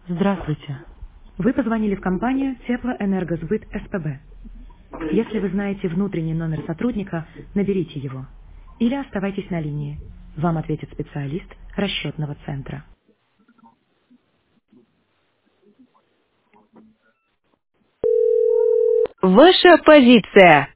Здравствуйте. Вы позвонили в компанию Теплоэнергосбыт СПБ. Если вы знаете внутренний номер сотрудника, наберите его. Или оставайтесь на линии. Вам ответит специалист расчетного центра. Ваша позиция.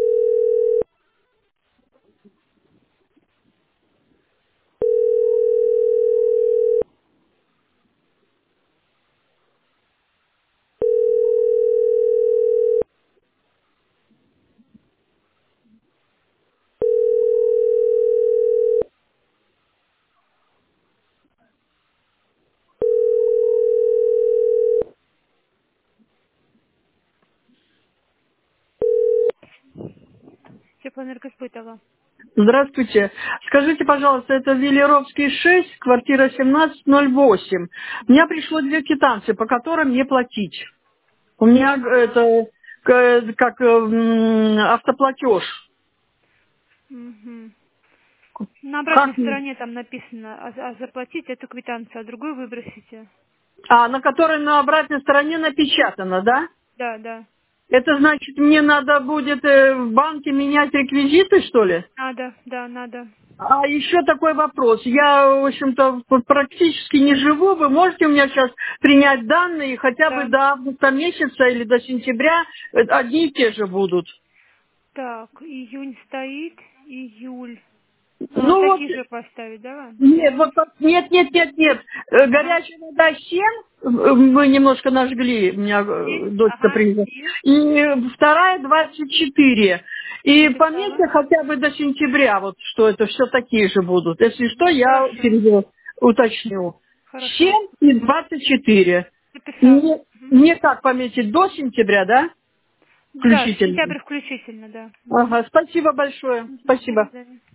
Теплоэнергосбытова. Здравствуйте. Скажите, пожалуйста, это Велеровский 6, квартира 1708. У меня пришло две квитанции, по которым мне платить. У меня это как автоплатеж. Мгм. На обратной Как мне? стороне там написано заплатить эту квитанцию, а другую выбросите. А, на которой на обратной стороне напечатано, да? Да, да. Это значит, мне надо будет в банке менять реквизиты, что ли? Надо, да, надо. А еще такой вопрос. Я, в общем-то, практически не живу. Вы можете у меня сейчас принять данные хотя бы Да. до августа месяца или до сентября одни и те же будут? Так, июнь стоит, июль. Ну, Ну вот, такие же поставить, да? нет, Все. вот нет. Ага. Горячая вода 7, мы немножко нажгли, у меня Есть? дочка Ага. приезжала. И И вторая 24. И записала. пометьте хотя бы до сентября, вот что это все такие же будут. Если что, я Хорошо. уточню. Хорошо. 7 и 24. Записала. Мне как пометить, до сентября, да? Да, Включительно. сентябрь включительно, да. Ага, спасибо большое. Мгм. До Спасибо. свидания.